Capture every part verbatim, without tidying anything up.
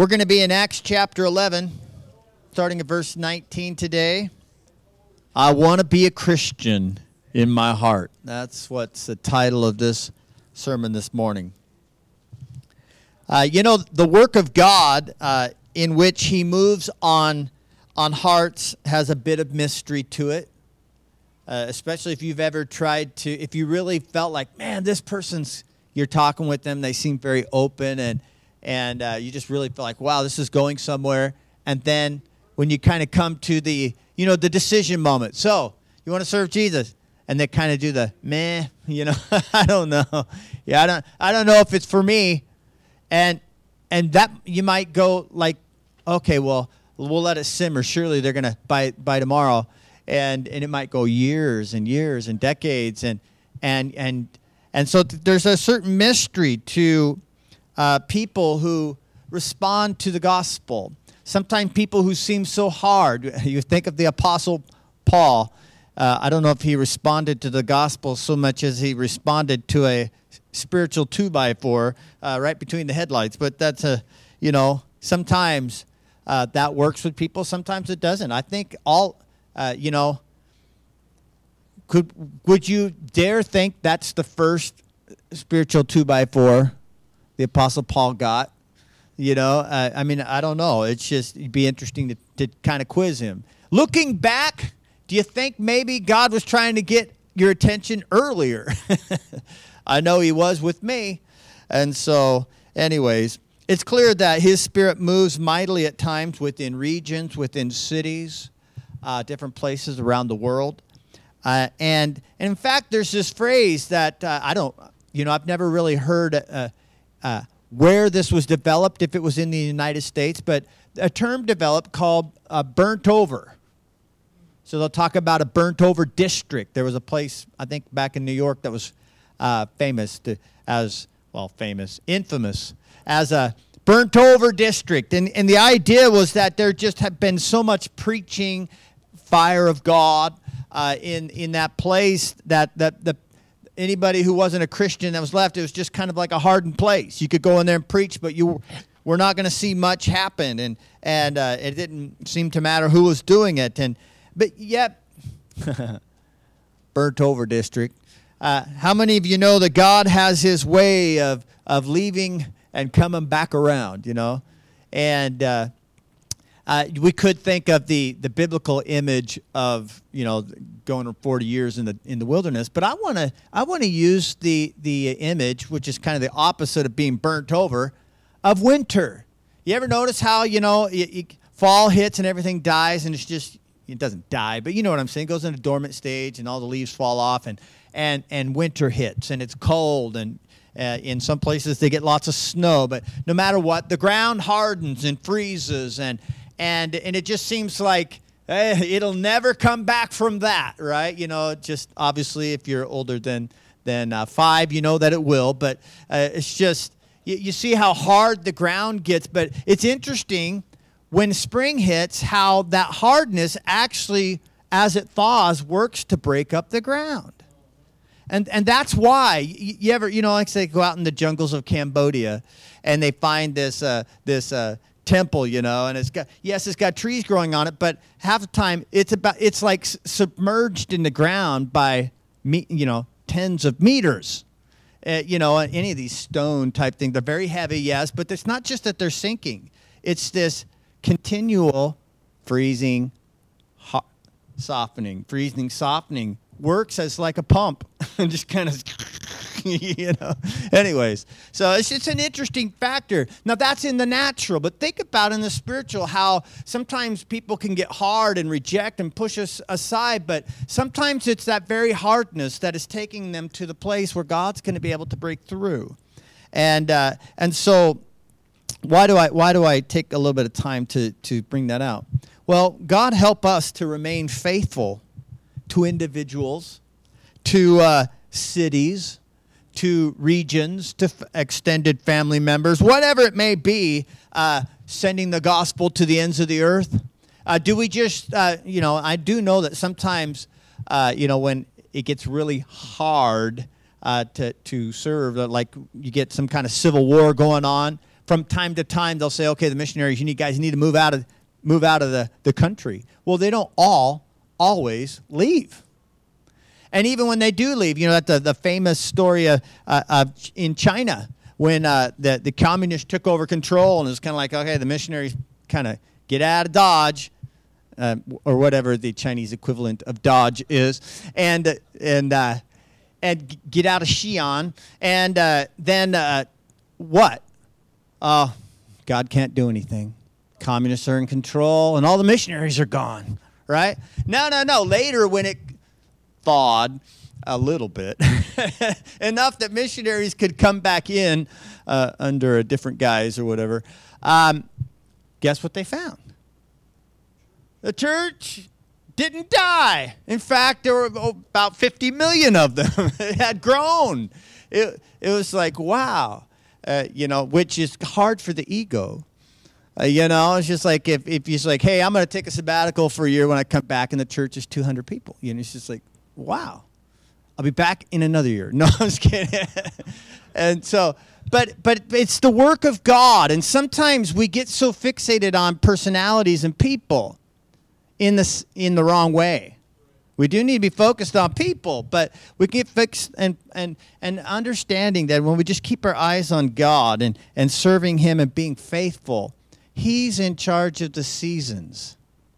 We're going to be in Acts chapter eleven, starting at verse nineteen today. I want to be a Christian in my heart. That's what's the title of this sermon this morning. Uh, you know, the work of God uh, in which he moves on, on hearts has a bit of mystery to it, uh, especially if you've ever tried to, if you really felt like, man, this person's, you're talking with them, they seem very open, and and uh, you just really feel like, wow, this is going somewhere. And then when you kind of come to the, you know, the decision moment. So, you want to serve Jesus? And they kind of do the, meh, you know, I don't know. Yeah, I don't I don't know if it's for me. And and that, you might go like, okay, well, we'll let it simmer. Surely they're going to buy by tomorrow. And and it might go years and years and decades. And and and, and so th- there's a certain mystery to Uh, people who respond to the gospel. Sometimes people who seem so hard. You think of the Apostle Paul. Uh, I don't know if he responded to the gospel so much as he responded to a spiritual two-by-four uh, right between the headlights. But that's a, you know, sometimes uh, that works with people. Sometimes it doesn't. I think all, uh, you know, could would you dare think that's the first spiritual two-by-four the Apostle Paul got? You know, uh, I mean, I don't know. It's just, it'd be interesting to, to kind of quiz him. Looking back, do you think maybe God was trying to get your attention earlier? I know he was with me. And so, anyways, it's clear that his Spirit moves mightily at times within regions, within cities, uh, different places around the world. Uh, and, and in fact, there's this phrase that uh, I don't, you know, I've never really heard uh, Uh, where this was developed, if it was in the United States, but a term developed called uh, burnt over. So they'll talk about a burnt over district. There was a place, I think, back in New York that was uh, famous to, as, well, famous, infamous, as a burnt over district. And, and the idea was that there just had been so much preaching, fire of God uh, in, in that place that, that the anybody who wasn't a Christian that was left, it was just kind of like a hardened place. You could go in there and preach, but you were not going to see much happen, and and uh, it didn't seem to matter who was doing it. And but yet, burnt over district. Uh, how many of you know that God has His way of of leaving and coming back around? You know, and uh, uh, we could think of the the biblical image of, you know, going forty years in the in the wilderness, but I want to I want to use the the image, which is kind of the opposite of being burnt over, of winter. You ever notice how, you know, you, you, fall hits and everything dies, and it's just, it doesn't die, but you know what I'm saying, it goes into dormant stage and all the leaves fall off, and and and winter hits and it's cold, and uh, in some places they get lots of snow, but no matter what, the ground hardens and freezes, and and and it just seems like, hey, it'll never come back from that, right? You know, just obviously if you're older than than uh, five, you know that it will. But uh, it's just, you, you see how hard the ground gets. But it's interesting when spring hits how that hardness actually, as it thaws, works to break up the ground. And and that's why you, you ever, you know, like say go out in the jungles of Cambodia and they find this uh, this. Uh, temple, you know, and it's got, yes, it's got trees growing on it, but half the time it's about, it's like s- submerged in the ground by, me, you know, tens of meters. Uh, you know, any of these stone type things, they're very heavy, yes, but it's not just that they're sinking. It's this continual freezing, hot, softening, freezing, softening, works as like a pump and just kind of, you know. Anyways, so it's just an interesting factor. Now, that's in the natural, but think about in the spiritual how sometimes people can get hard and reject and push us aside, but sometimes it's that very hardness that is taking them to the place where God's going to be able to break through. And uh, and so why do I why do I take a little bit of time to to bring that out? Well, God help us to remain faithful to individuals, to uh, cities, to regions, to f- extended family members, whatever it may be, uh, sending the gospel to the ends of the earth. Uh, do we just, uh, you know, I do know that sometimes, uh, you know, when it gets really hard uh, to, to serve, like you get some kind of civil war going on, from time to time, they'll say, okay, the missionaries, you need guys, you need to move out of move out of the, the country. Well, they don't all always leave. And even when they do leave, you know, that the, the famous story of, uh, of in China, when uh, the, the communists took over control, and it was kind of like, okay, the missionaries kind of get out of Dodge, uh, or whatever the Chinese equivalent of Dodge is, and and uh, and get out of Xi'an, and uh, then uh, what? Uh, God can't do anything. Communists are in control, and all the missionaries are gone, right? No, no, no. Later, when it thawed a little bit, enough that missionaries could come back in uh, under a different guise or whatever, um, guess what they found? The church didn't die. In fact, there were about fifty million of them. It had grown. It, it was like, wow, uh, you know, which is hard for the ego. Uh, you know, it's just like if, if you're like, hey, I'm going to take a sabbatical for a year, when I come back and the church is two hundred people. You know, it's just like, wow, I'll be back in another year. No, I'm just kidding. And so, but but it's the work of God. And sometimes we get so fixated on personalities and people in this in the wrong way. We do need to be focused on people, but we get fixed and and and understanding that when we just keep our eyes on God and, and serving Him and being faithful, He's in charge of the seasons.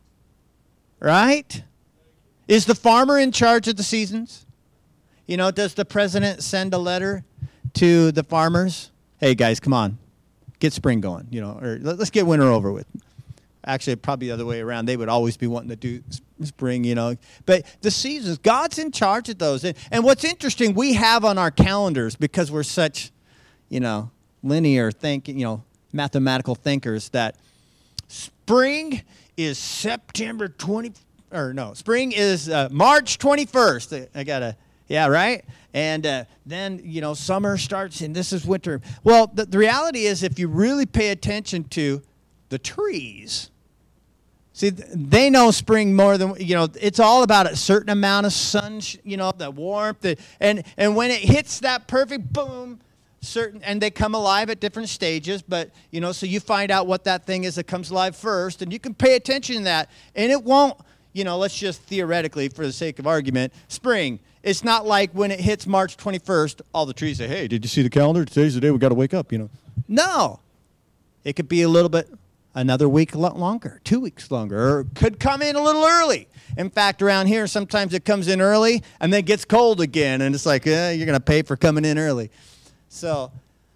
Right? Is the farmer in charge of the seasons? You know, does the president send a letter to the farmers? Hey, guys, come on. Get spring going, you know, or let's get winter over with. Actually, probably the other way around. They would always be wanting to do spring, you know. But the seasons, God's in charge of those. And, and what's interesting, we have on our calendars, because we're such, you know, linear thinking, you know, mathematical thinkers, that spring is September twentieth. Or no, spring is uh, March twenty-first. I got to, yeah, right? And uh, then, you know, summer starts and this is winter. Well, the, the reality is, if you really pay attention to the trees, see, they know spring more than, you know, it's all about a certain amount of sun, you know, the warmth. The, and, and when it hits that perfect boom, certain, and they come alive at different stages, but, you know, so you find out what that thing is that comes alive first, and you can pay attention to that, and it won't, you know, let's just theoretically, for the sake of argument, spring. It's not like when it hits March twenty-first, all the trees say, hey, did you see the calendar? Today's the day we got to wake up, you know. No. It could be a little bit, another week longer, two weeks longer, or could come in a little early. In fact, around here, sometimes it comes in early and then gets cold again, and it's like, eh, you're going to pay for coming in early. So,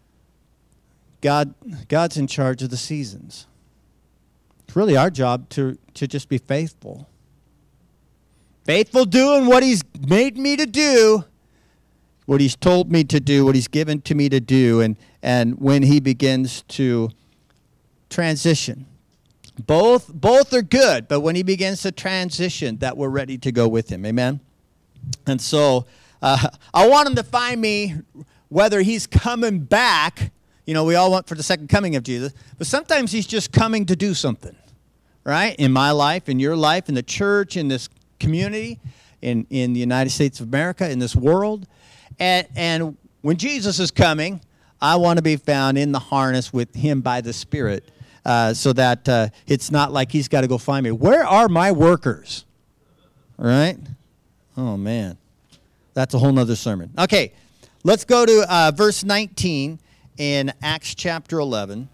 God, God's in charge of the seasons. It's really our job to, to just be faithful. Faithful doing what He's made me to do, what He's told me to do, what He's given to me to do, and, and when He begins to transition. Both, both are good, but when He begins to transition, that we're ready to go with Him. Amen? And so, uh, I want Him to find me whether He's coming back. You know, we all want for the second coming of Jesus, but sometimes He's just coming to do something, right? In my life, in your life, in the church, in this community, in, in the United States of America, in this world. And, and when Jesus is coming, I want to be found in the harness with Him by the Spirit, uh, so that uh, it's not like He's got to go find me. Where are my workers? All right? Oh, man. That's a whole nother sermon. Okay, let's go to uh, verse nineteen in Acts chapter eleven.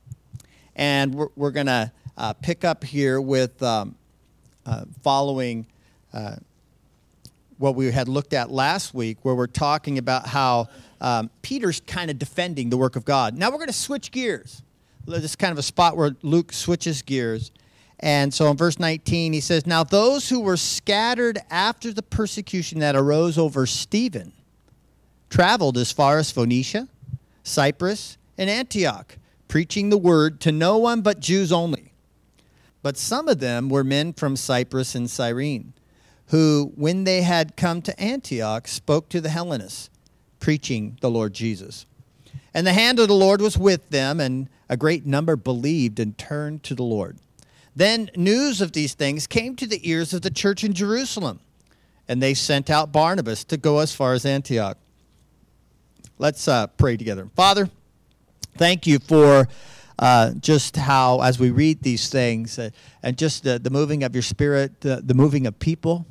And we're, we're going to uh, pick up here with um, uh, following uh, what we had looked at last week, where we're talking about how um, Peter's kind of defending the work of God. Now we're going to switch gears. This is kind of a spot where Luke switches gears. And so in verse nineteen, he says, now those who were scattered after the persecution that arose over Stephen traveled as far as Phoenicia, Cyprus, and Antioch, preaching the word to no one but Jews only. But some of them were men from Cyprus and Cyrene, who, when they had come to Antioch, spoke to the Hellenists, preaching the Lord Jesus. And the hand of the Lord was with them, and a great number believed and turned to the Lord. Then news of these things came to the ears of the church in Jerusalem, and they sent out Barnabas to go as far as Antioch. Let's uh, pray together. Father, Thank you for uh, just how, as we read these things, uh, and just the, the moving of your Spirit, uh, the moving of people.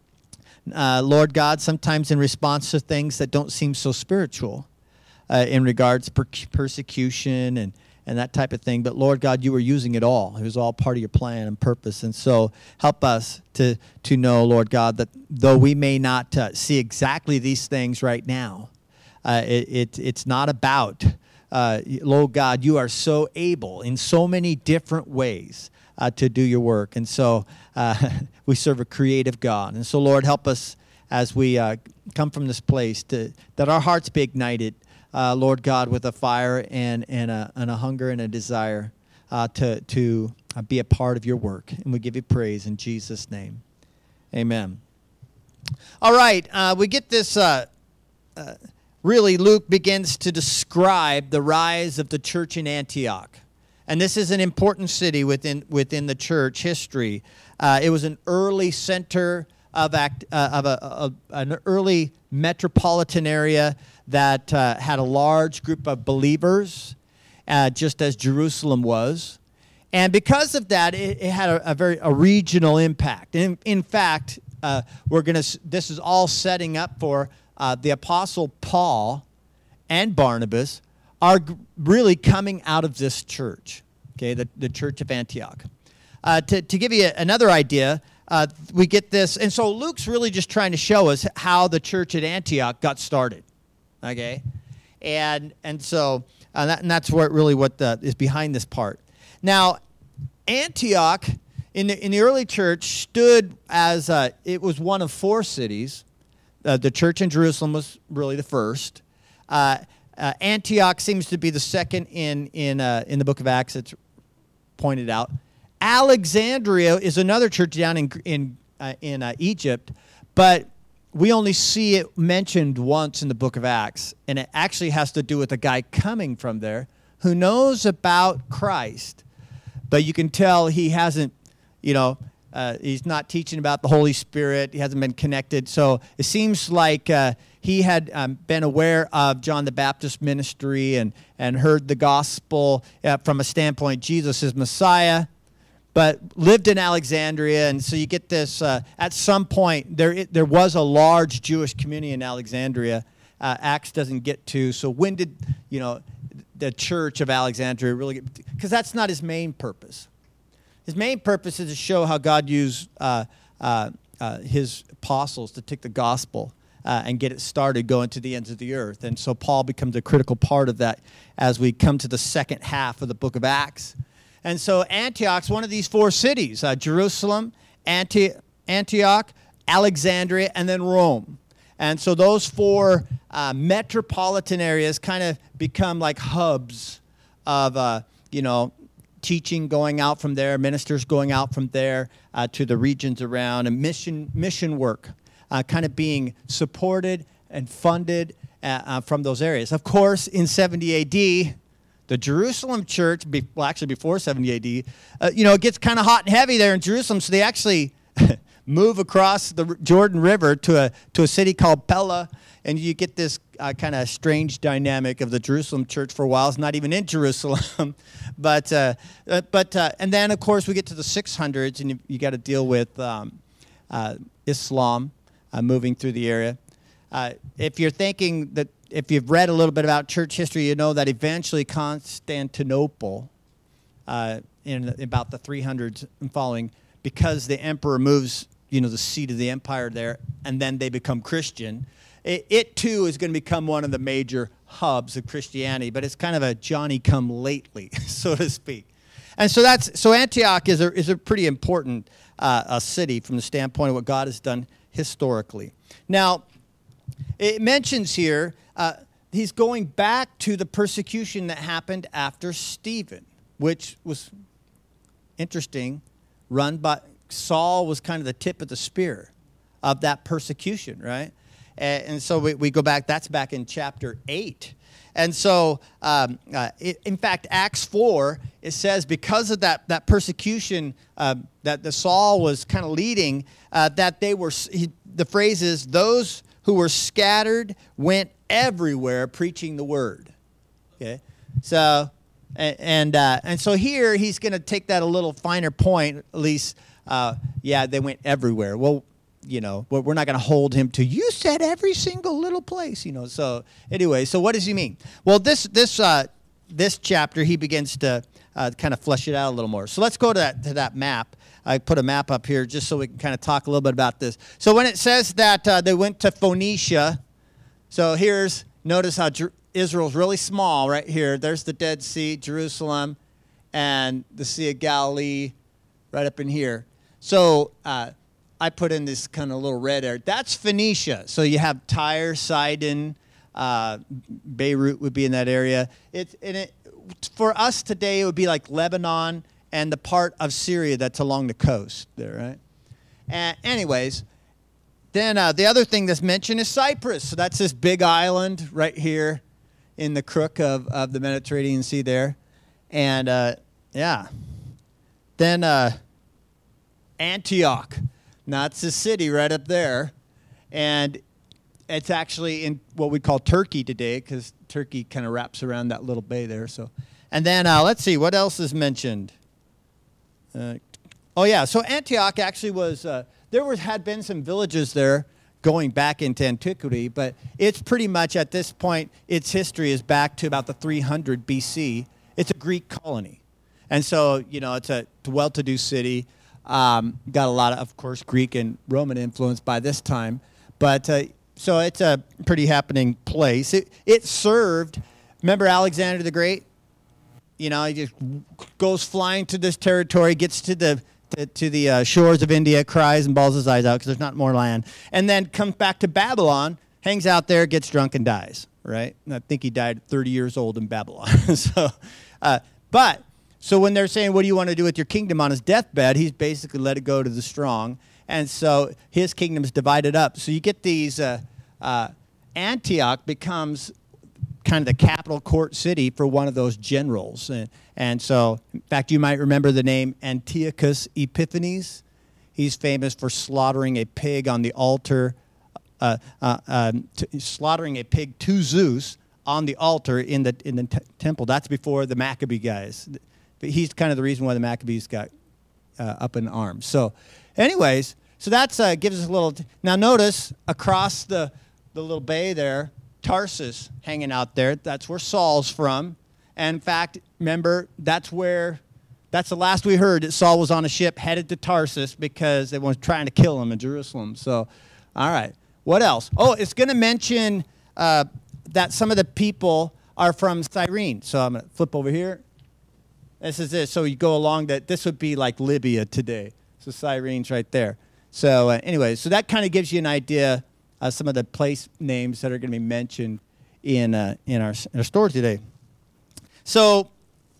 Uh, Lord God, sometimes in response to things that don't seem so spiritual, uh, in regards to per- persecution and, and that type of thing. But Lord God, you were using it all. It was all part of your plan and purpose. And so help us to, to know, Lord God, that though we may not uh, see exactly these things right now, uh, it, it it's not about... Uh, Lord God, you are so able in so many different ways uh, to do your work. And so uh, we serve a creative God. And so, Lord, help us as we uh, come from this place to that our hearts be ignited, uh, Lord God, with a fire and, and, a, and a hunger and a desire uh, to, to uh, be a part of your work. And we give you praise in Jesus' name. Amen. All right, uh, we get this... Uh, uh, Really, Luke begins to describe the rise of the church in Antioch. And this is an important city within within the church history. Uh, it was an early center of, act, uh, of a, a, an early metropolitan area that uh, had a large group of believers, uh, just as Jerusalem was. And because of that, it, it had a, a very a regional impact. In, in fact, uh, we're gonna. This is all setting up for... Uh, the Apostle Paul and Barnabas are g- really coming out of this church, okay, the, the church of Antioch. Uh, to, to give you a, another idea, uh, we get this, and so Luke's really just trying to show us how the church at Antioch got started, okay? And and so uh, that, and that's what really what the, is behind this part. Now, Antioch in the in the early church stood as uh, it was one of four cities. Uh, the church in Jerusalem was really the first. Uh, uh, Antioch seems to be the second in in uh, in the book of Acts. It's pointed out. Alexandria is another church down in in uh, in uh, Egypt, but we only see it mentioned once in the book of Acts, and it actually has to do with a guy coming from there who knows about Christ, but you can tell he hasn't, you know. Uh, he's not teaching about the Holy Spirit. He hasn't been connected. So it seems like uh, he had um, been aware of John the Baptist ministry and, and heard the gospel uh, from a standpoint, Jesus is Messiah, but lived in Alexandria. And so you get this, uh, at some point, there there was a large Jewish community in Alexandria. Uh, Acts doesn't get to. So when did, you know, the church of Alexandria really get, because that's not his main purpose. His main purpose is to show how God used uh, uh, uh, his apostles to take the gospel uh, and get it started going to the ends of the earth. And so Paul becomes a critical part of that as we come to the second half of the book of Acts. And so Antioch's one of these four cities, uh, Jerusalem, Anti- Antioch, Alexandria, and then Rome. And so those four uh, metropolitan areas kind of become like hubs of, uh, you know, teaching going out from there, ministers going out from there uh, to the regions around, and mission mission work uh, kind of being supported and funded uh, uh, from those areas. Of course, in seventy A D, the Jerusalem church, be, well, actually before seventy A D, uh, you know, it gets kind of hot and heavy there in Jerusalem, so they actually move across the Jordan River to a to a city called Pella, and you get this uh, kind of strange dynamic of the Jerusalem church for a while. It's not even in Jerusalem, but uh, uh, but uh, and then of course we get to the six hundreds, and you, you got to deal with um, uh, Islam uh, moving through the area. Uh, if you're thinking that, if you've read a little bit about church history, you know that eventually Constantinople, uh, in about the three hundreds and following, because the emperor moves, you know, the seat of the empire there, and then they become Christian. It, it too is going to become one of the major hubs of Christianity, but it's kind of a Johnny-come-lately, so to speak. And so that's so Antioch is a is a pretty important uh, a city from the standpoint of what God has done historically. Now, it mentions here uh, he's going back to the persecution that happened after Stephen, which was interesting. Run by Saul was kind of the tip of the spear of that persecution, right? And, and so we, we go back. That's back in chapter eight. And so, um, uh, it, in fact, Acts four, it says because of that that persecution uh, that the Saul was kind of leading, uh, that they were. He, the phrase is those who were scattered went everywhere preaching the word. Okay, So, and and, uh, and so here he's going to take that a little finer point. At least, uh, yeah, they went everywhere. Well, you know, we're not going to hold him to, you said every single little place, you know. So anyway, so what does he mean? Well, this this uh, this chapter, he begins to uh, kind of flesh it out a little more. So let's go to that to that map. I put a map up here just so we can kind of talk a little bit about this. So when it says that uh, they went to Phoenicia, so here's, notice how Jer- Israel's really small right here. There's the Dead Sea, Jerusalem, and the Sea of Galilee right up in here. So uh, I put in this kind of little red area. That's Phoenicia. So you have Tyre, Sidon, uh, Beirut would be in that area. It, and it, for us today, it would be like Lebanon and the part of Syria that's along the coast there, right? And anyways, then uh, the other thing that's mentioned is Cyprus. So that's this big island right here in the crook of, of the Mediterranean Sea there. And, uh, yeah. Then uh, Antioch. Now, it's a city right up there. And it's actually in what we call Turkey today, because Turkey kind of wraps around that little bay there. So, and then uh, let's see, what else is mentioned? Uh, oh, yeah, so Antioch actually was, uh, there was, had been some villages there going back into antiquity, but it's pretty much at this point, its history is back to about the three hundred B C. It's a Greek colony. And so, you know, it's a well-to-do city. Um, got a lot of, of course, Greek and Roman influence by this time. But uh, so it's a pretty happening place. It, it served, remember Alexander the Great? You know, he just goes flying to this territory, gets to the to, to the uh, shores of India, cries and bawls his eyes out because there's not more land, and then comes back to Babylon, hangs out there, gets drunk, and dies, right? And I think he died thirty years old in Babylon. so, uh, but, so when they're saying, what do you want to do with your kingdom on his deathbed, he's basically let it go to the strong, and so his kingdom's divided up. So you get these, uh, uh, Antioch becomes kind of the capital court city for one of those generals. And, and so, in fact, you might remember the name Antiochus Epiphanes. He's famous for slaughtering a pig on the altar, uh, uh, um, t- slaughtering a pig to Zeus on the altar in the in the t- temple. That's before the Maccabee guys. But he's kind of the reason why the Maccabees got uh, up in arms. So, anyways, so that's uh, gives us a little. T- now, notice across the the little bay there, Tarsus hanging out there. That's where Saul's from. And in fact, remember, that's where, that's the last we heard that Saul was on a ship headed to Tarsus because they were trying to kill him in Jerusalem. So, all right. What else? Oh, it's going to mention uh, that some of the people are from Cyrene. So I'm going to flip over here. This is it. So you go along that. This would be like Libya today. So Cyrene's right there. So uh, anyway, so that kind of gives you an idea of some of the place names that are going to be mentioned in uh, in our in our story today. So,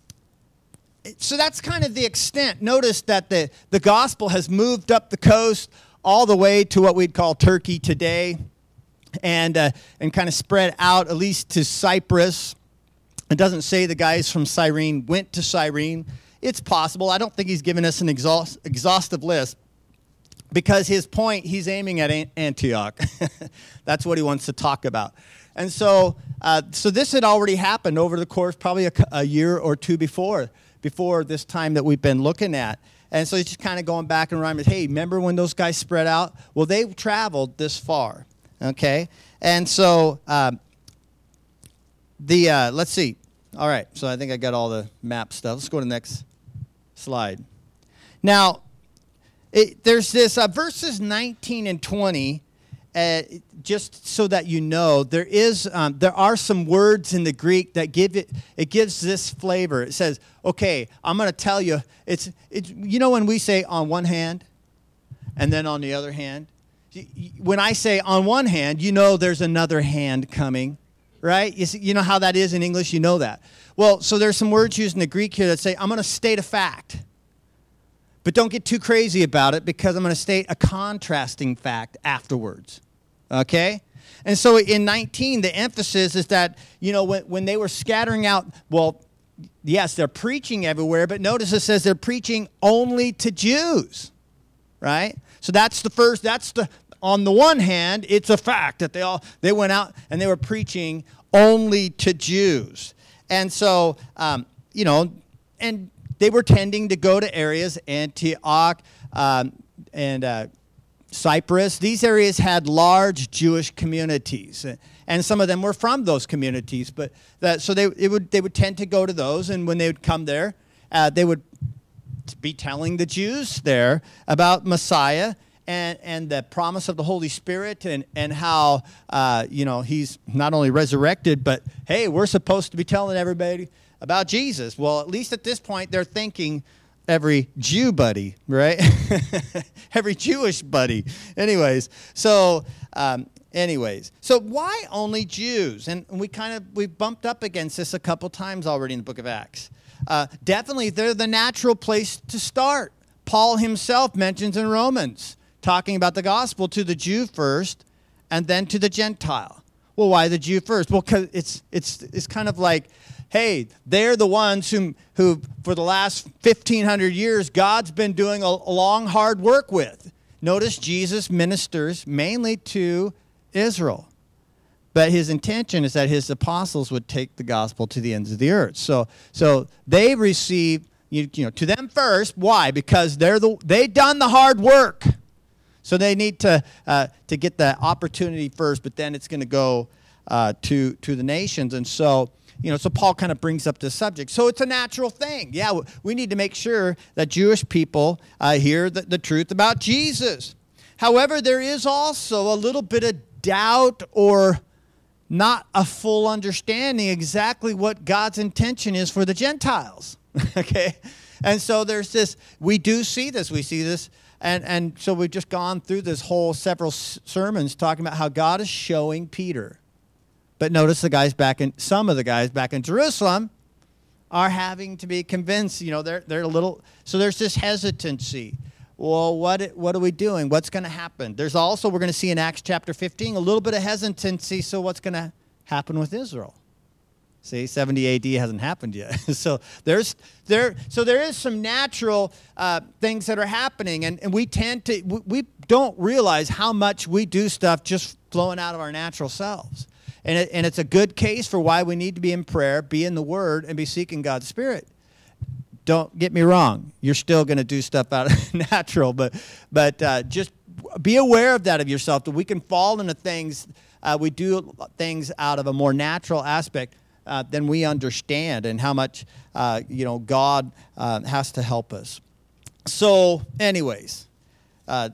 so that's kind of the extent. Notice that the, the gospel has moved up the coast all the way to what we'd call Turkey today, and uh, and kind of spread out at least to Cyprus. It doesn't say the guys from Cyrene went to Cyrene. It's possible. I don't think he's given us an exhaust, exhaustive list, because his point, he's aiming at Antioch. That's what he wants to talk about. And so uh, so this had already happened over the course, probably a, a year or two before, before this time that we've been looking at. And so he's just kind of going back and reminding, hey, remember when those guys spread out? Well, they traveled this far, okay? And so um, the, uh, let's see. All right, so I think I got all the map stuff. Let's go to the next slide. Now, It, there's this, uh, verses nineteen and twenty, uh, just so that you know, there is, um, there are some words in the Greek that give it, it gives this flavor. It says, okay, I'm going to tell you, it's, it's, you know when we say on one hand, and then on the other hand? When I say on one hand, you know there's another hand coming, right? You, see, you know how that is in English, you know that. Well, so there's some words used in the Greek here that say, I'm going to state a fact. But don't get too crazy about it, because I'm going to state a contrasting fact afterwards, okay? And so in nineteen, the emphasis is that, you know, when, when they were scattering out, well, yes, they're preaching everywhere, but notice it says they're preaching only to Jews, right? So that's the first, that's the, on the one hand, it's a fact that they all, they went out and they were preaching only to Jews. And so, um, you know, and they were tending to go to areas, Antioch um, and uh, Cyprus. These areas had large Jewish communities, and some of them were from those communities. But that, so they it would they would tend to go to those, and when they would come there, uh, they would be telling the Jews there about Messiah and and the promise of the Holy Spirit, and and how uh, you know he's not only resurrected, but hey, we're supposed to be telling everybody about Jesus. Well, at least at this point, they're thinking every Jew buddy, right? Every Jewish buddy. Anyways, so um, anyways, so why only Jews? And we kind of we bumped up against this a couple times already in the book of Acts. Uh, definitely, they're the natural place to start. Paul himself mentions in Romans, talking about the gospel to the Jew first, and then to the Gentile. Well, why the Jew first? Well, because it's it's it's kind of like, hey, they're the ones who who for the last fifteen hundred years God's been doing a, a long, hard work with. Notice Jesus ministers mainly to Israel. But his intention is that his apostles would take the gospel to the ends of the earth. So, so they receive, you, you know, to them first. Why? Because they're the they done the hard work. So they need to uh, to get the opportunity first. But then it's going to go uh, to to the nations. And so, you know, so Paul kind of brings up this subject. So it's a natural thing. Yeah, we need to make sure that Jewish people uh, hear the, the truth about Jesus. However, there is also a little bit of doubt or not a full understanding exactly what God's intention is for the Gentiles, okay? And so there's this, we do see this, we see this, and, and so we've just gone through this whole several s- sermons talking about how God is showing Peter. But notice the guys back in, some of the guys back in Jerusalem are having to be convinced, you know, they're, they're a little, so there's this hesitancy. Well, what what are we doing? What's going to happen? There's also, we're going to see in Acts chapter fifteen, a little bit of hesitancy. So what's going to happen with Israel? See, seventy A D hasn't happened yet. so there's there so there is some natural uh, things that are happening, and, and we tend to we, we don't realize how much we do stuff just flowing out of our natural selves. And it, and it's a good case for why we need to be in prayer, be in the Word, and be seeking God's Spirit. Don't get me wrong. You're still going to do stuff out of natural, but but uh, just be aware of that of yourself, that we can fall into things, uh, we do things out of a more natural aspect uh, than we understand, and how much uh, you know God uh, has to help us. So anyways, uh,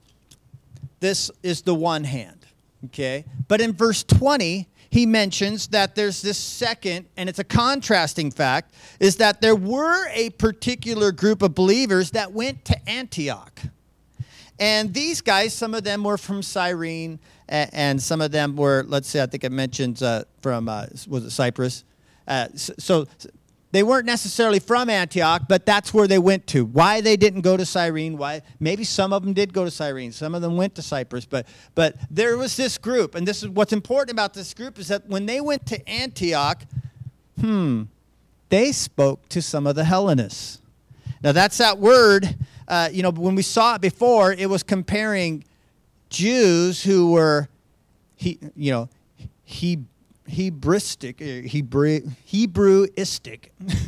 this is the one hand, okay? But in verse twenty, he mentions that there's this second, and it's a contrasting fact, is that there were a particular group of believers that went to Antioch. And these guys, some of them were from Cyrene, and some of them were, let's say, I think I mentioned uh, from, uh, was it Cyprus? Uh, so they weren't necessarily from Antioch, but that's where they went to. Why they didn't go to Cyrene, why, maybe some of them did go to Cyrene, some of them went to Cyprus, but but there was this group, and this is what's important about this group, is that when they went to Antioch, hmm, they spoke to some of the Hellenists. Now that's that word, uh, you know, when we saw it before, it was comparing Jews who were, he, you know, he. Hebreistic, Hebrew, Hebrewistic,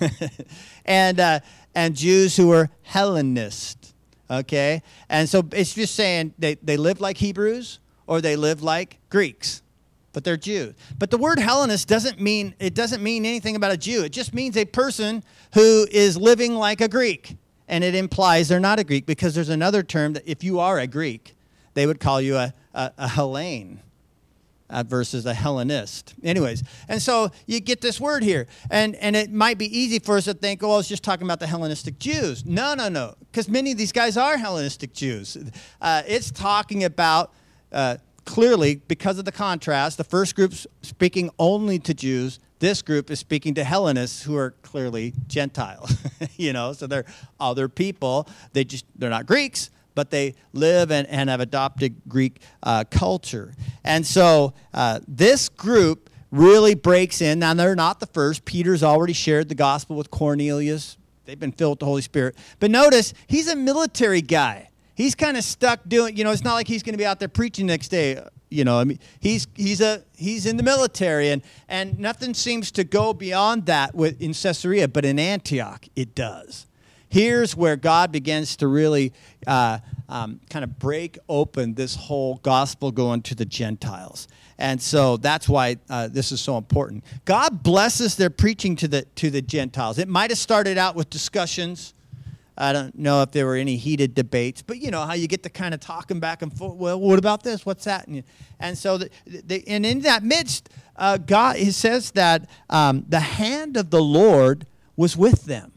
and uh, and Jews who were Hellenist, okay? And so it's just saying they, they lived like Hebrews or they lived like Greeks, but they're Jews. But the word Hellenist doesn't mean, it doesn't mean anything about a Jew. It just means a person who is living like a Greek, and it implies they're not a Greek, because there's another term that if you are a Greek, they would call you a, a, a Hellene. Uh, versus a Hellenist. Anyways, and so you get this word here. And, and it might be easy for us to think, oh, it's just talking about the Hellenistic Jews. No, no, no, because many of these guys are Hellenistic Jews. Uh, it's talking about, uh, clearly, because of the contrast, the first group's speaking only to Jews. This group is speaking to Hellenists, who are clearly Gentiles. you know, so they're other people. They just, they're not Greeks, but they live and, and have adopted Greek uh, culture. And so uh, this group really breaks in. Now, they're not the first. Peter's already shared the gospel with Cornelius. They've been filled with the Holy Spirit. But notice, he's a military guy. he's kind of stuck doing, you know, it's not like he's going to be out there preaching next day. You know, I mean, he's he's a he's in the military, and and nothing seems to go beyond that with in Caesarea, but in Antioch it does. Here's where God begins to really uh, um, kind of break open this whole gospel going to the Gentiles, and so that's why uh, this is so important. God blesses their preaching to the to the Gentiles. It might have started out with discussions. I don't know if there were any heated debates, but you know how you get the kind of talking back and forth. Well, what about this? What's that? And, and so, the, the, and in that midst, uh, God, he says that um, the hand of the Lord was with them.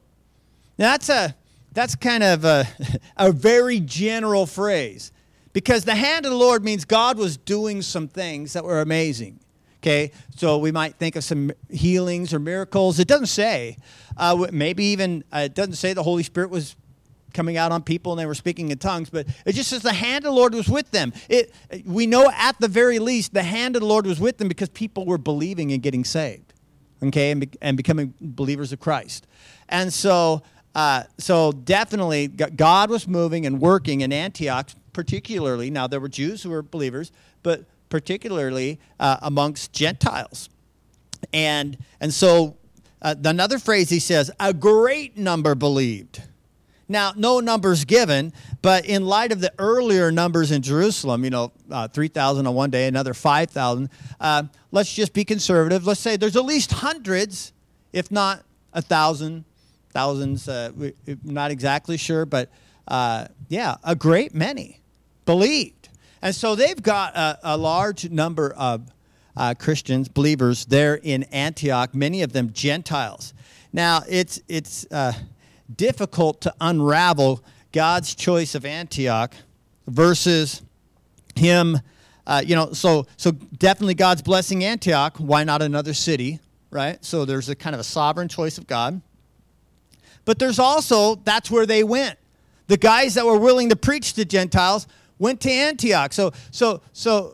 Now that's a that's kind of a, a very general phrase, because the hand of the Lord means God was doing some things that were amazing. Okay, so we might think of some healings or miracles. It doesn't say. Uh, maybe even uh, it doesn't say the Holy Spirit was coming out on people and they were speaking in tongues, but it just says the hand of the Lord was with them. It, we know at the very least the hand of the Lord was with them because people were believing and getting saved, okay, and, be, and becoming believers of Christ. And so, uh, so definitely God was moving and working in Antioch particularly. Now, there were Jews who were believers, but particularly uh, amongst Gentiles. And, and so uh, another phrase he says, a great number believed. Now, no numbers given, but in light of the earlier numbers in Jerusalem, you know, uh, three thousand on one day, another five thousand, uh, let's just be conservative. Let's say there's at least hundreds, if not a thousand, thousands, uh, we're not exactly sure, but uh, yeah, a great many believed. And so they've got a, a large number of uh, Christians, believers there in Antioch, many of them Gentiles. Now, it's it's uh, difficult to unravel God's choice of Antioch versus him, uh, you know, so so definitely God's blessing Antioch. Why not another city, right? So there's a kind of a sovereign choice of God. But there's also, that's where they went. The guys that were willing to preach to Gentiles went to Antioch. So, so, so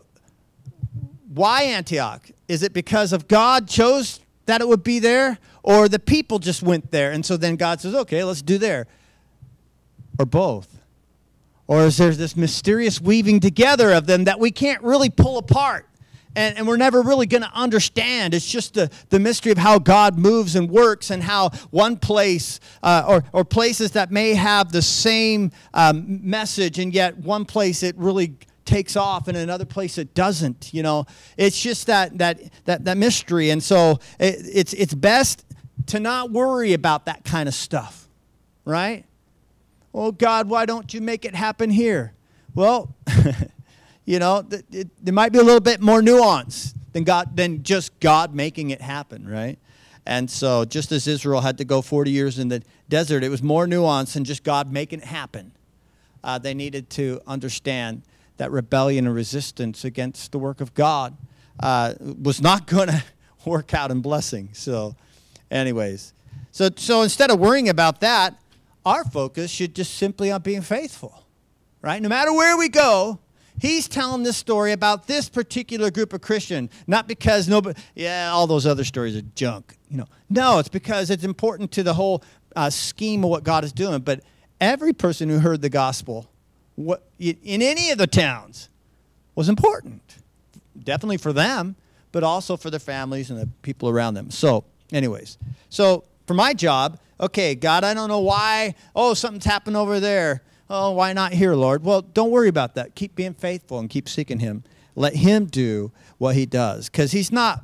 why Antioch? Is it because of God chose that it would be there? Or the people just went there, and so then God says, okay, let's do there. Or both. Or is there this mysterious weaving together of them that we can't really pull apart? And, and we're never really going to understand. It's just the, the mystery of how God moves and works, and how one place uh, or, or places that may have the same um, message, and yet one place it really takes off and another place it doesn't. You know, it's just that that that, that mystery. And so it, it's it's best to not worry about that kind of stuff, right? Oh, God, why don't you make it happen here? Well, you know, it, it, there might be a little bit more nuance than God than just God making it happen, right? And so just as Israel had to go forty years in the desert, it was more nuance than just God making it happen. Uh, they needed to understand that rebellion and resistance against the work of God uh, was not going to work out in blessing. So anyways, so so instead of worrying about that, our focus should just simply on being faithful, right? No matter where we go, he's telling this story about this particular group of Christian, not because nobody, yeah, all those other stories are junk, you know. No, it's because it's important to the whole uh, scheme of what God is doing. But every person who heard the gospel, what in any of the towns, was important, definitely for them, but also for their families and the people around them. So, anyways, so for my job, okay, God, I don't know why. Oh, something's happened over there. Oh, why not here, Lord? Well, don't worry about that. Keep being faithful and keep seeking him. Let him do what he does, because he's not.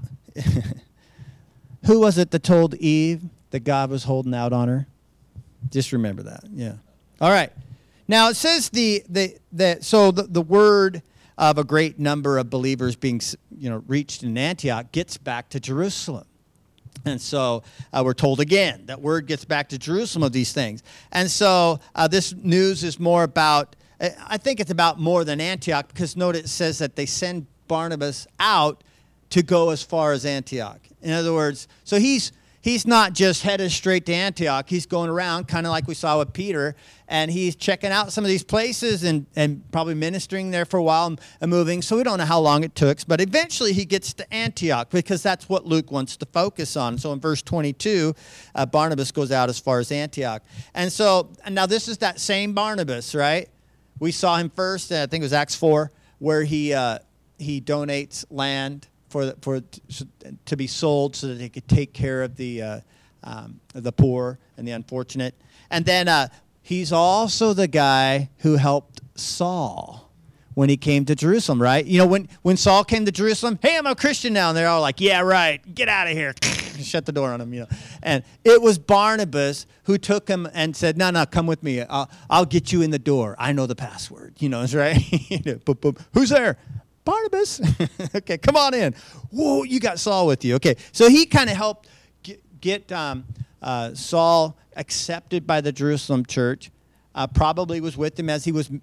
Who was it that told Eve that God was holding out on her? Just remember that. Yeah. All right. Now it says the the the so the, the word of a great number of believers being, you know, reached in Antioch gets back to Jerusalem. And so uh, we're told again that word gets back to Jerusalem of these things. And so uh, this news is more about, I think it's about more than Antioch, because note it says that they send Barnabas out to go as far as Antioch. In other words, so he's he's not just headed straight to Antioch. He's going around, kind of like we saw with Peter, and he's checking out some of these places and, and probably ministering there for a while and, and moving. So we don't know how long it took, but eventually he gets to Antioch, because that's what Luke wants to focus on. So in verse twenty-two, uh, Barnabas goes out as far as Antioch. And so and now this is that same Barnabas, right? We saw him first, I think it was Acts four, where he uh, he donates land for the, for to be sold so that they could take care of the uh, um, the poor and the unfortunate. And then uh, he's also the guy who helped Saul when he came to Jerusalem, right? You know, when, when Saul came to Jerusalem, hey, I'm a Christian now. And they're all like, yeah, right, get out of here. Shut the door on him, you know. And it was Barnabas who took him and said, no, no, come with me. I'll, I'll get you in the door. I know the password, you know, right? boop, boop. Who's there? Barnabas. Okay, come on in. Whoa, you got Saul with you. Okay, so he kind of helped get, get um, uh, Saul accepted by the Jerusalem church, uh, probably was with him as he was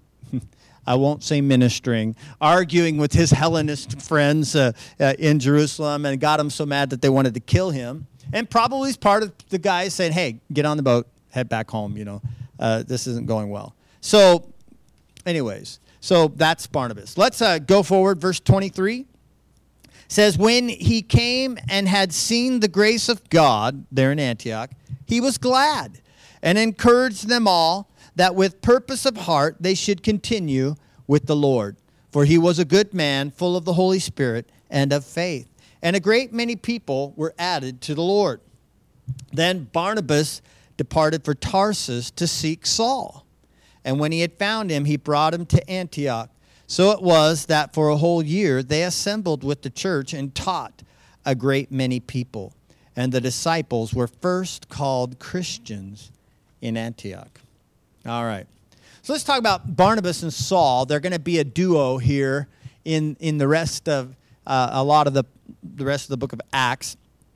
I won't say ministering, arguing with his Hellenist friends uh, uh, in Jerusalem, and got him so mad that they wanted to kill him. And probably he's part of the guys saying, hey, get on the boat, head back home, you know. Uh, this isn't going well. So anyways, so that's Barnabas. Let's uh, go forward. Verse twenty-three says, when he came and had seen the grace of God there in Antioch, he was glad and encouraged them all that with purpose of heart they should continue with the Lord. For he was a good man, full of the Holy Spirit and of faith. And a great many people were added to the Lord. Then Barnabas departed for Tarsus to seek Saul. And when he had found him, he brought him to Antioch. So it was that for a whole year they assembled with the church and taught a great many people. And the disciples were first called Christians in Antioch. All right. So let's talk about Barnabas and Saul. They're going to be a duo here in, in the rest of uh, a lot of the the rest of the book of Acts.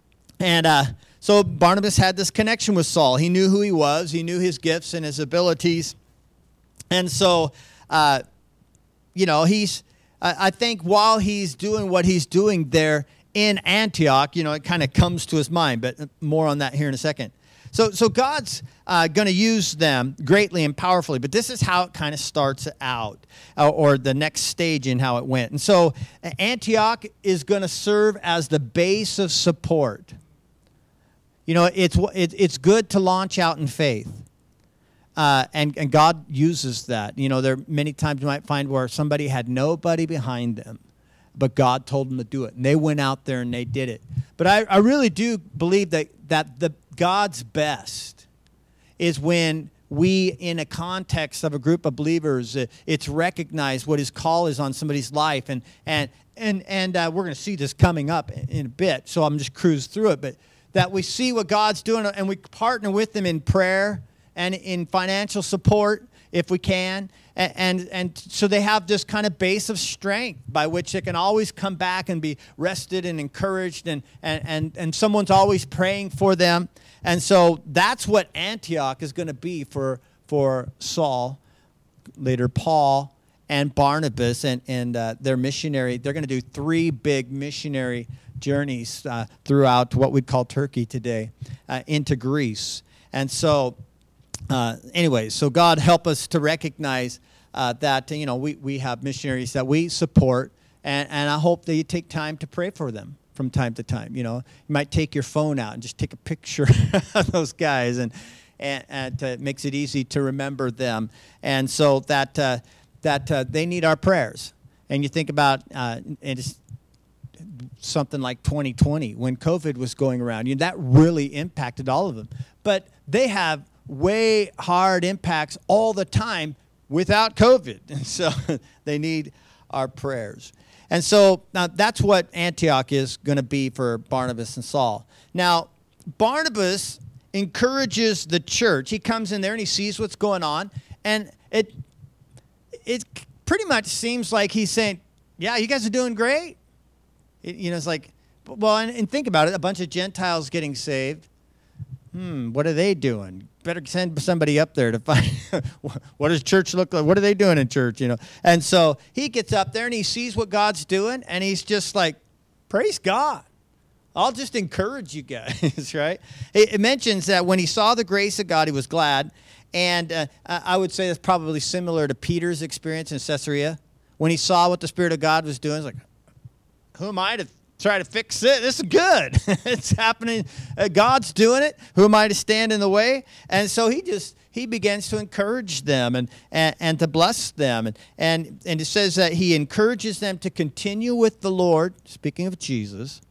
And uh, so Barnabas had this connection with Saul. He knew who he was. He knew his gifts and his abilities. And so, uh, you know, he's, I, I think while he's doing what he's doing there in Antioch, you know, it kind of comes to his mind, but more on that here in a second. So so God's uh, going to use them greatly and powerfully, but this is how it kind of starts out, uh, or the next stage in how it went. And so Antioch is going to serve as the base of support. You know, it's it, it's good to launch out in faith, uh, and, and God uses that. You know, there are many times you might find where somebody had nobody behind them, but God told them to do it, and they went out there and they did it. But I, I really do believe that that the God's best is when we, in a context of a group of believers, uh, it's recognized what his call is on somebody's life. And and and and uh, we're going to see this coming up in, in a bit, so I'm just cruise through it. But that we see what God's doing, and we partner with them in prayer and in financial support if we can. And, and and so they have this kind of base of strength by which they can always come back and be rested and encouraged, and and and, and someone's always praying for them. And so that's what Antioch is going to be for for Saul, later Paul, and Barnabas, and, and uh, their missionary. They're going to do three big missionary journeys uh, throughout what we'd call Turkey today, uh, into Greece. And so Uh, anyways, so God help us to recognize uh, that, you know, we, we have missionaries that we support, and, and I hope that you take time to pray for them from time to time. You know, you might take your phone out and just take a picture of those guys, and and, and uh, it makes it easy to remember them. And so that uh, that uh, they need our prayers. And you think about uh, it's something like twenty twenty when COVID was going around. You know, that really impacted all of them. But they have way hard impacts all the time without COVID. And so they need our prayers. And so now that's what Antioch is going to be for Barnabas and Saul. Now, Barnabas encourages the church. He comes in there and he sees what's going on. And it it pretty much seems like he's saying, yeah, you guys are doing great. It, you know, it's like, well, and, and think about it. A bunch of Gentiles getting saved. Hmm, what are they doing? Better send somebody up there to find what does church look like? What are they doing in church? You know, and so he gets up there and he sees what God's doing, and he's just like, praise God. I'll just encourage you guys, right? It, it mentions that when he saw the grace of God, he was glad, and uh, I would say that's probably similar to Peter's experience in Caesarea. When he saw what the Spirit of God was doing, he's like, who am I to try to fix it? This is good. It's happening. Uh, God's doing it. Who am I to stand in the way? And so he just he begins to encourage them and, and, and to bless them. And, and, and it says that he encourages them to continue with the Lord, speaking of Jesus,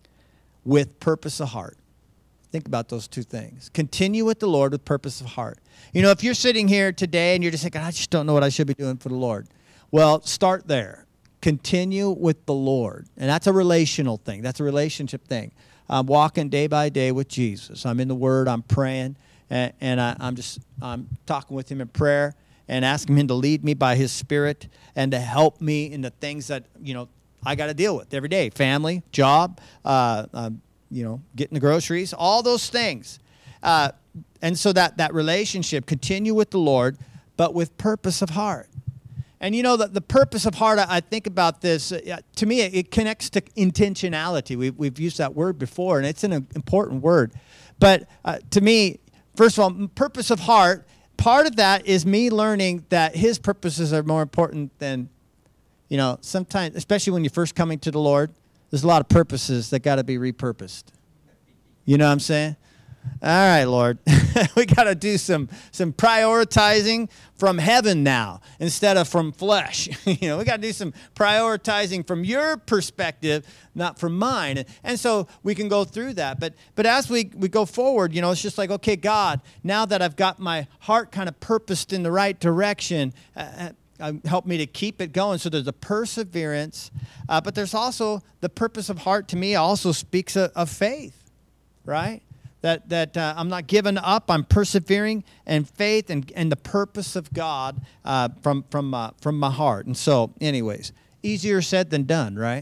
with purpose of heart. Think about those two things. Continue with the Lord with purpose of heart. You know, if you're sitting here today and you're just thinking, I just don't know what I should be doing for the Lord. Well, start there. Continue with the Lord. And that's a relational thing. That's a relationship thing. I'm walking day by day with Jesus. I'm in the Word. I'm praying. And, and I, I'm just I'm talking with him in prayer and asking him to lead me by his Spirit and to help me in the things that, you know, I got to deal with every day. Family, job, uh, uh, you know, getting the groceries, all those things. Uh, and so that, that relationship, continue with the Lord, but with purpose of heart. And, you know, the, the purpose of heart, I, I think about this. Uh, to me, it, it connects to intentionality. We've, we've used that word before, and it's an important word. But uh, to me, first of all, purpose of heart, part of that is me learning that his purposes are more important than, you know, sometimes, especially when you're first coming to the Lord, there's a lot of purposes that got to be repurposed. You know what I'm saying? All right, Lord, we got to do some some prioritizing from heaven now instead of from flesh. You know, we got to do some prioritizing from your perspective, not from mine. And, and so we can go through that. But but as we, we go forward, you know, it's just like, okay, God, now that I've got my heart kind of purposed in the right direction, uh, uh, help me to keep it going. So there's a perseverance, uh, but there's also the purpose of heart to me also speaks of, of faith, right? That that uh, I'm not giving up. I'm persevering in faith and, and the purpose of God uh, from from uh, from my heart. And so, anyways, easier said than done, right?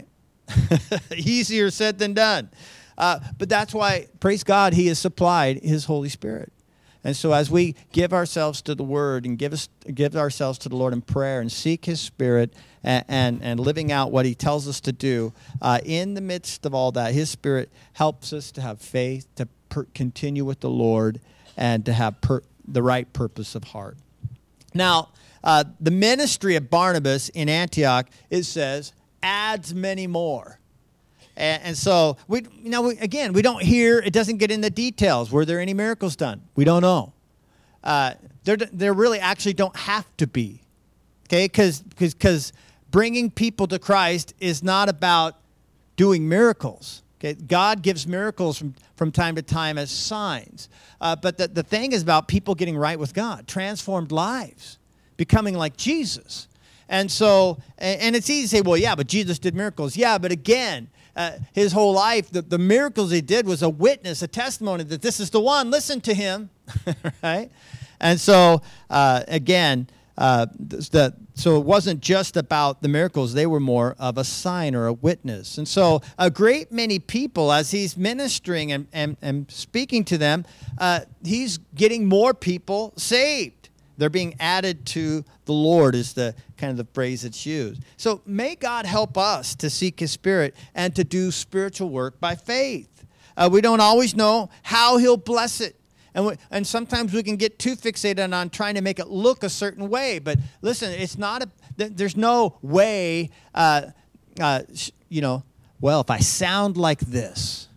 Easier said than done. Uh, but that's why, praise God, He has supplied His Holy Spirit. And so, as we give ourselves to the Word and give us give ourselves to the Lord in prayer and seek His Spirit and and, and living out what He tells us to do, uh, in the midst of all that, His Spirit helps us to have faith, to Per, continue with the Lord, and to have per, the right purpose of heart. Now, uh, the ministry of Barnabas in Antioch, it says, adds many more. And, and so, we, you know, we, again, we don't hear, it doesn't get in the details. Were there any miracles done? We don't know. Uh, there, there really actually don't have to be. Okay, because because bringing people to Christ is not about doing miracles. Okay, God gives miracles from, from time to time as signs. Uh, but the, the thing is about people getting right with God, transformed lives, becoming like Jesus. And so, and, and it's easy to say, well, yeah, but Jesus did miracles. Yeah, but again, uh, his whole life, the, the miracles he did was a witness, a testimony that this is the one, listen to him, right? And so, uh, again, Uh, the, so it wasn't just about the miracles. They were more of a sign or a witness. And so a great many people, as he's ministering and, and, and speaking to them, uh, he's getting more people saved. They're being added to the Lord is the kind of the phrase that's used. So may God help us to seek His Spirit and to do spiritual work by faith. Uh, we don't always know how He'll bless it. And, we, and sometimes we can get too fixated on trying to make it look a certain way. But listen, it's not a, there's no way, uh, uh, you know, well, if I sound like this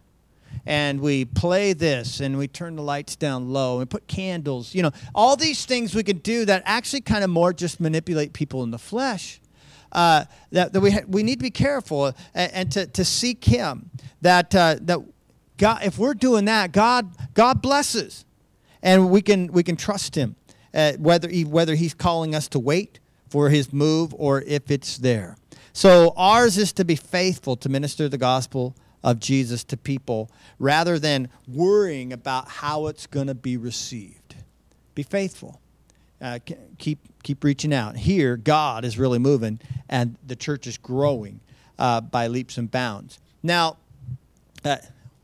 and we play this and we turn the lights down low and put candles, you know, all these things we can do that actually kind of more just manipulate people in the flesh. Uh, that, that we ha- we need to be careful and, and to, to seek Him. That uh, that God, if we're doing that, God God blesses. And we can we can trust Him, uh, whether he, whether He's calling us to wait for His move or if it's there. So ours is to be faithful to minister the gospel of Jesus to people rather than worrying about how it's going to be received. Be faithful. Uh, keep keep reaching out. Here, God is really moving, and the church is growing uh, by leaps and bounds. Now, uh,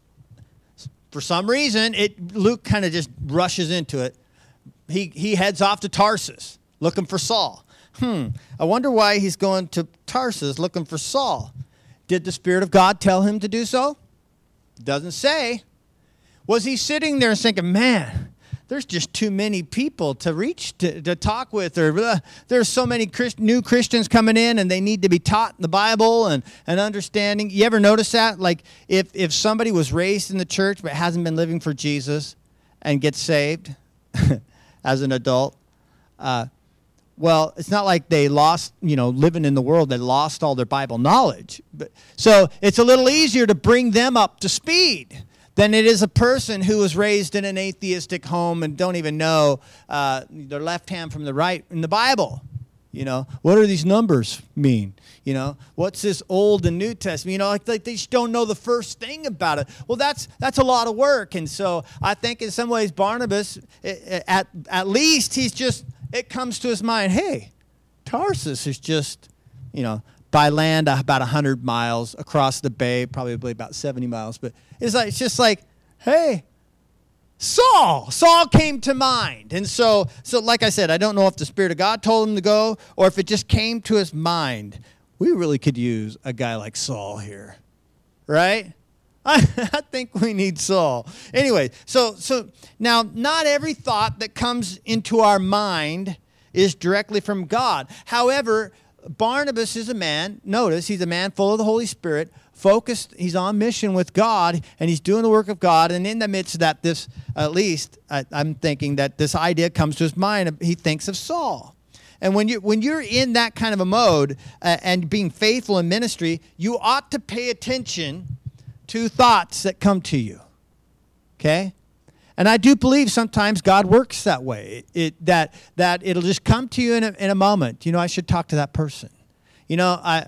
for some reason, it Luke kind of just rushes into it. He he heads off to Tarsus looking for Saul. Hmm, I wonder why he's going to Tarsus looking for Saul. Did the Spirit of God tell him to do so? Doesn't say. Was he sitting there thinking, man, there's just too many people to reach, to, to talk with, or uh, there's so many Christ, new Christians coming in and they need to be taught the Bible and, and understanding. You ever notice that? Like if, if somebody was raised in the church but hasn't been living for Jesus and gets saved, uh, as an adult. Uh, well, it's not like they lost, you know, living in the world, they lost all their Bible knowledge. But, so it's a little easier to bring them up to speed than it is a person who was raised in an atheistic home and don't even know uh, their left hand from the right in the Bible. You know, what do these numbers mean? You know, what's this Old and New Testament? You know, like, like they just don't know the first thing about it. Well, that's that's a lot of work. And so I think in some ways Barnabas, at at least he's just, it comes to his mind, hey, Tarsus is just, you know, by land about one hundred miles, across the bay, probably about seventy miles. But it's like it's just like, hey, Saul. Saul came to mind. And so, so like I said, I don't know if the Spirit of God told him to go or if it just came to his mind. We really could use a guy like Saul here, right? I, I think we need Saul. Anyway, so so now not every thought that comes into our mind is directly from God. However, Barnabas is a man, notice, he's a man full of the Holy Spirit, focused, he's on mission with God, and he's doing the work of God, and in the midst of that, this, at least, I, I'm thinking that this idea comes to his mind, he thinks of Saul. And when, you, when you're in that kind of a mode uh, and being faithful in ministry, you ought to pay attention to thoughts that come to you, okay? And I do believe sometimes God works that way, it, it, that, that it'll just come to you in a, in a moment. You know, I should talk to that person. You know, I...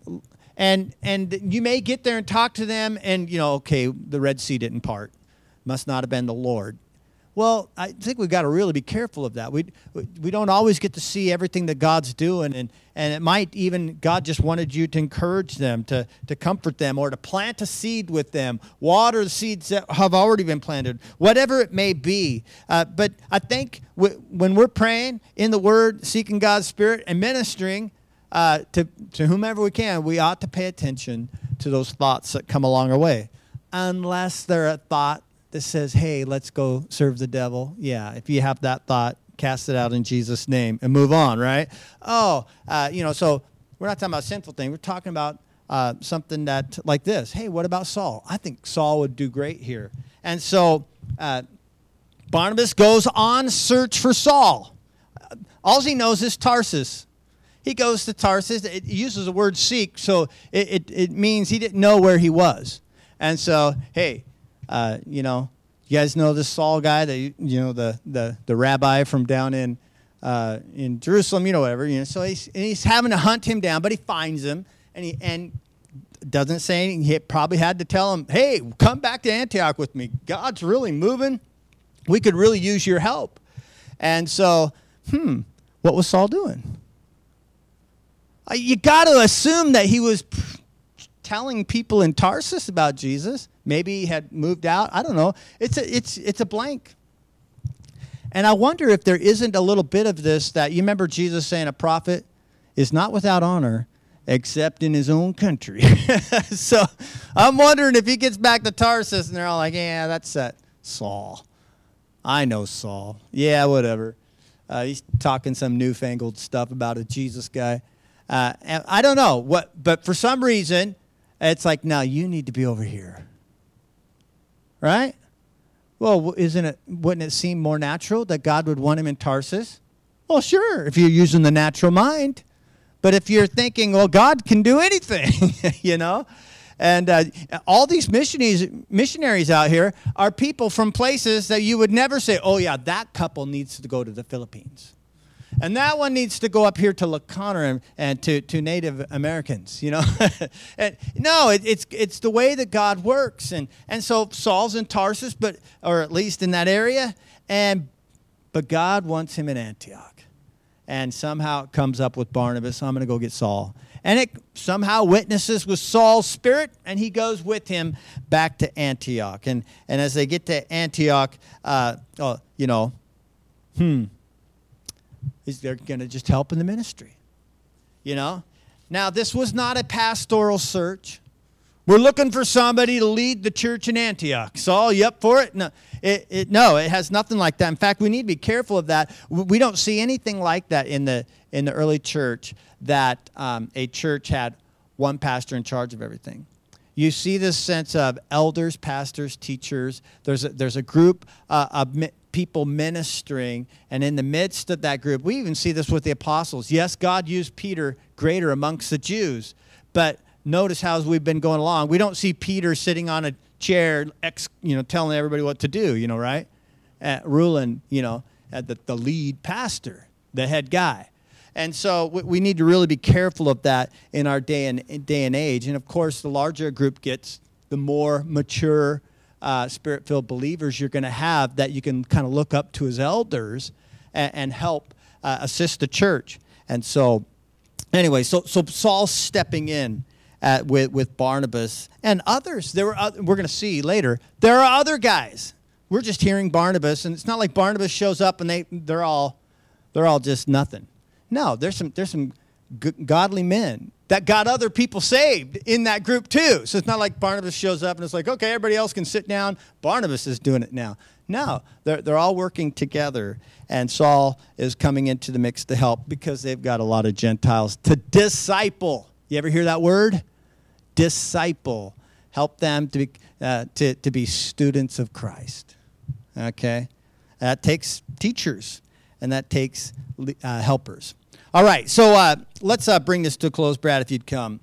And and you may get there and talk to them and, you know, okay, the Red Sea didn't part. Must not have been the Lord. Well, I think we've got to really be careful of that. We we don't always get to see everything that God's doing. And, and it might even, God just wanted you to encourage them, to, to comfort them, or to plant a seed with them, water the seeds that have already been planted, whatever it may be. Uh, but I think w- when we're praying in the Word, seeking God's Spirit, and ministering, Uh, to, to whomever we can, we ought to pay attention to those thoughts that come along our way. Unless they're a thought that says, hey, let's go serve the devil. Yeah, if you have that thought, cast it out in Jesus' name and move on, right? Oh, uh, you know, so we're not talking about a sinful thing. We're talking about uh, something that, like this. Hey, what about Saul? I think Saul would do great here. And so uh, Barnabas goes on search for Saul. All he knows is Tarsus. He goes to Tarsus. It uses the word seek, so it, it, it means he didn't know where he was. And so, hey, uh, you know, you guys know this Saul guy, that you know, the the the rabbi from down in uh, in Jerusalem, you know, whatever. You know, so he's and he's having to hunt him down, but he finds him, and he and doesn't say anything. He probably had to tell him, hey, come back to Antioch with me. God's really moving. We could really use your help. And so, hmm, what was Saul doing? You got to assume that he was telling people in Tarsus about Jesus. Maybe he had moved out. I don't know. It's a, it's, it's a blank. And I wonder if there isn't a little bit of this that, you remember Jesus saying a prophet is not without honor except in his own country. So I'm wondering if he gets back to Tarsus and they're all like, yeah, that's that Saul. I know Saul. Yeah, whatever. Uh, he's talking some newfangled stuff about a Jesus guy. Uh, and I don't know what, but for some reason, it's like, no, you need to be over here, right? Well, isn't it? Wouldn't it seem more natural that God would want him in Tarsus? Well, sure, if you're using the natural mind, but if you're thinking, well, God can do anything, you know, and uh, all these missionaries, missionaries out here are people from places that you would never say, oh yeah, that couple needs to go to the Philippines. And that one needs to go up here to La Conner and, and to, to Native Americans, you know. and, no, it, it's it's the way that God works. And, and so Saul's in Tarsus, but or at least in that area. And but God wants him in Antioch. And somehow it comes up with Barnabas, I'm going to go get Saul. And it somehow witnesses with Saul's spirit, and he goes with him back to Antioch. And, and as they get to Antioch, uh, oh, you know, hmm. is they're going to just help in the ministry, you know. Now, this was not a pastoral search. We're looking for somebody to lead the church in Antioch. Saul, you up for it? No, it, it, no, it has nothing like that. In fact, we need to be careful of that. We don't see anything like that in the in the early church, that um, a church had one pastor in charge of everything. You see this sense of elders, pastors, teachers. There's a, there's a group uh, of people ministering, and in the midst of that group, we even see this with the apostles. Yes, God used Peter greater amongst the Jews, but notice how as we've been going along, we don't see Peter sitting on a chair, ex, you know, telling everybody what to do, you know, right? Uh, ruling, you know, at the, the lead pastor, the head guy. And so we, we need to really be careful of that in our day and day and age. And of course, the larger a group gets, the more mature uh, spirit-filled believers you're going to have that you can kind of look up to as elders and, and help uh, assist the church. And so, anyway, so so Saul's stepping in at, with with Barnabas and others. There were other, we're going to see later. There are other guys. We're just hearing Barnabas, and it's not like Barnabas shows up and they they're all they're all just nothing. No, there's some there's some g- godly men that got other people saved in that group too. So it's not like Barnabas shows up and it's like, okay, everybody else can sit down. Barnabas is doing it now. No, they're they're all working together, and Saul is coming into the mix to help because they've got a lot of Gentiles to disciple. You ever hear that word? Disciple. Help them to be uh, to to be students of Christ. Okay, that takes teachers, and that takes uh, helpers. All right, so uh, let's uh, bring this to a close, Brad, if you'd come.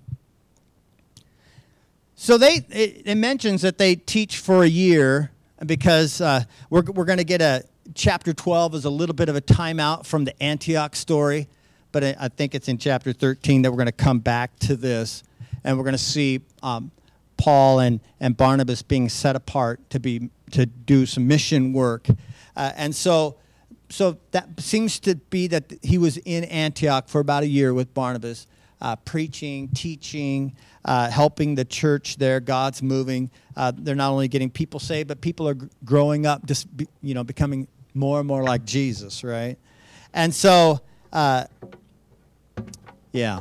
So they it, it mentions that they teach for a year because uh, we're we're going to get a chapter twelve as a little bit of a timeout from the Antioch story, but I, I think it's in chapter thirteen that we're going to come back to this, and we're going to see um, Paul and, and Barnabas being set apart to be to do some mission work, uh, and so. So that seems to be that he was in Antioch for about a year with Barnabas, uh, preaching, teaching, uh, helping the church there. God's moving. Uh, they're not only getting people saved, but people are g- growing up, just be, you know, becoming more and more like Jesus, right? And so, uh, yeah,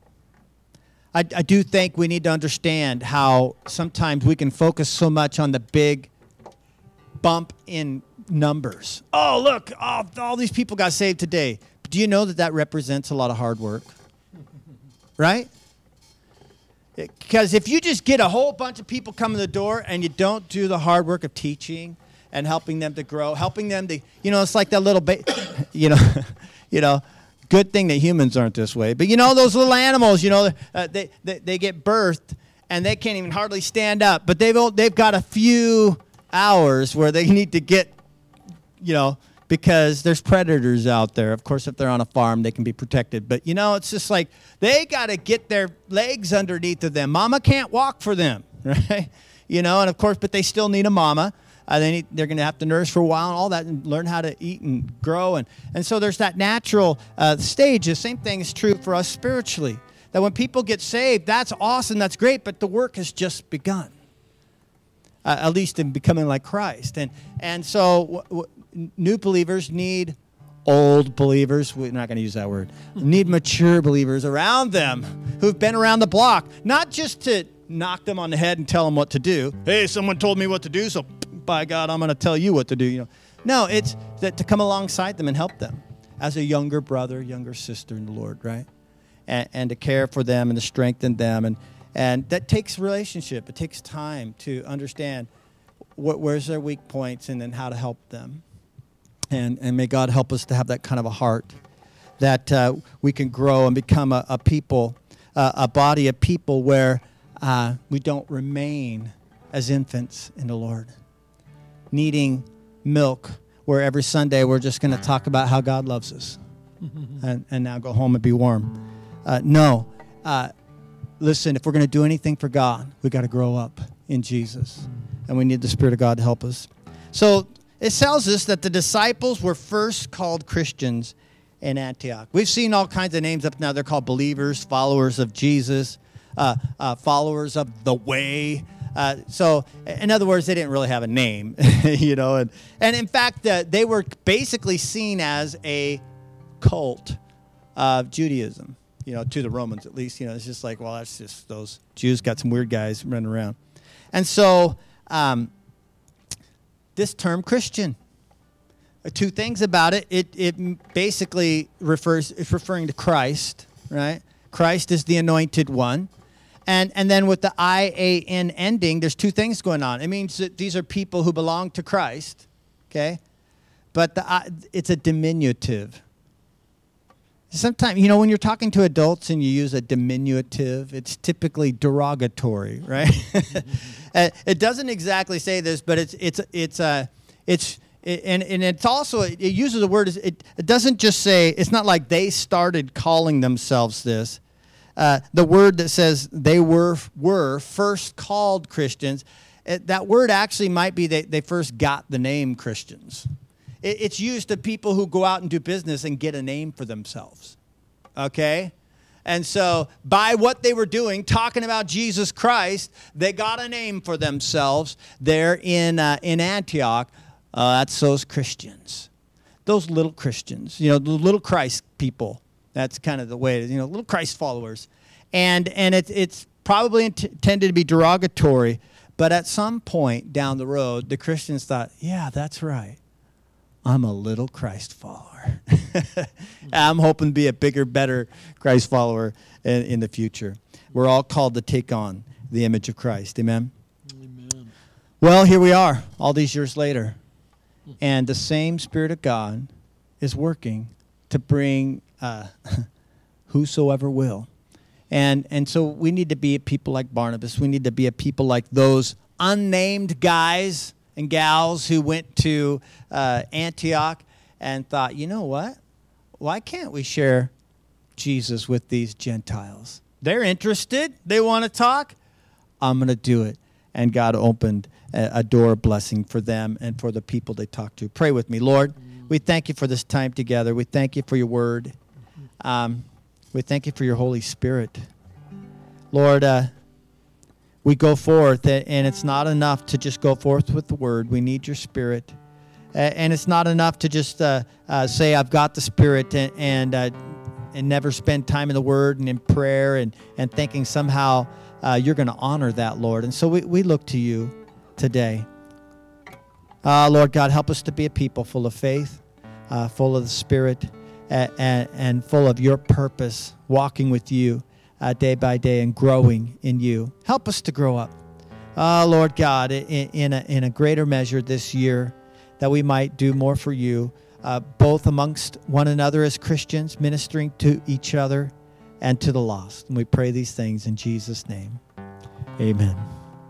I, I do think we need to understand how sometimes we can focus so much on the big bump in numbers. Oh, look, oh, all these people got saved today. But do you know that that represents a lot of hard work? Right? Because if you just get a whole bunch of people coming to the door and you don't do the hard work of teaching and helping them to grow, helping them to, you know, it's like that little, ba- you know, you know, good thing that humans aren't this way. But you know, those little animals, you know, uh, they, they they get birthed and they can't even hardly stand up. But they've they've got a few hours where they need to get, you know, because there's predators out there. Of course, if they're on a farm, they can be protected. But, you know, it's just like they got to get their legs underneath of them. Mama can't walk for them, right? You know, and of course, but they still need a mama. Uh, they need, they're going to have to nurse for a while and all that and learn how to eat and grow. And, and so there's that natural uh, stage. The same thing is true for us spiritually. That when people get saved, that's awesome, that's great, but the work has just begun. Uh, at least in becoming like Christ. And, and so... W- w- New believers need old believers. We're not going to use that word. Need mature believers around them who've been around the block, not just to knock them on the head and tell them what to do. Hey, someone told me what to do, so by God, I'm going to tell you what to do. You know, no, it's that to come alongside them and help them as a younger brother, younger sister in the Lord, right? And, and to care for them and to strengthen them, and and that takes relationship. It takes time to understand what, where's their weak points and then how to help them. And and may God help us to have that kind of a heart, that uh, we can grow and become a, a people, uh, a body of people where uh, we don't remain as infants in the Lord, needing milk, where every Sunday we're just going to talk about how God loves us and, and now go home and be warm. Uh, no, uh, listen, if we're going to do anything for God, we got to grow up in Jesus, and we need the Spirit of God to help us. So it tells us that the disciples were first called Christians in Antioch. We've seen all kinds of names up now. They're called believers, followers of Jesus, uh, uh, followers of the way. Uh, so, in other words, they didn't really have a name, you know. And, and in fact, uh, they were basically seen as a cult of Judaism, you know, to the Romans at least. You know, it's just like, well, that's just those Jews got some weird guys running around. And so... Um, This term Christian, uh, two things about it. It it basically refers, it's referring to Christ, right? Christ is the anointed one. And and then with the I A N ending, there's two things going on. It means that these are people who belong to Christ, okay? but the, uh, it's a diminutive. Sometimes, you know, when you're talking to adults and you use a diminutive, it's typically derogatory, right? It doesn't exactly say this, but it's it's it's a it's it, and and it's also it uses a word. It it doesn't just say, it's not like they started calling themselves this. Uh, the word that says they were were first called Christians, it, that word actually might be they they first got the name Christians. It's used to people who go out and do business and get a name for themselves, okay? And so by what they were doing, talking about Jesus Christ, they got a name for themselves there in uh, in Antioch. Uh, that's those Christians, those little Christians, you know, the little Christ people. That's kind of the way it is, you know, little Christ followers. And, and it, it's probably intended to be derogatory, but at some point down the road, the Christians thought, yeah, that's right. I'm a little Christ follower. I'm hoping to be a bigger, better Christ follower in, in the future. We're all called to take on the image of Christ. Amen? Amen. Well, here we are, all these years later. And the same Spirit of God is working to bring uh, whosoever will. And, and so we need to be a people like Barnabas. We need to be a people like those unnamed guys and gals who went to uh, Antioch and thought, you know what? Why can't we share Jesus with these Gentiles? They're interested. They want to talk. I'm going to do it. And God opened a, a door of blessing for them and for the people they talked to. Pray with me. Lord, we thank you for this time together. We thank you for your word. Um, we thank you for your Holy Spirit. Lord, uh, we go forth, and it's not enough to just go forth with the word. We need your Spirit. And it's not enough to just uh, uh, say, I've got the Spirit, and and, uh, and never spend time in the word and in prayer and, and thinking somehow uh, you're going to honor that, Lord. And so we, we look to you today. Uh, Lord God, help us to be a people full of faith, uh, full of the Spirit, and, and, and full of your purpose, walking with you. Uh, day by day and growing in you. Help us to grow up. Uh, Lord God, in, in, a, in a greater measure this year, that we might do more for you, uh, both amongst one another as Christians, ministering to each other and to the lost. And we pray these things in Jesus' name. Amen.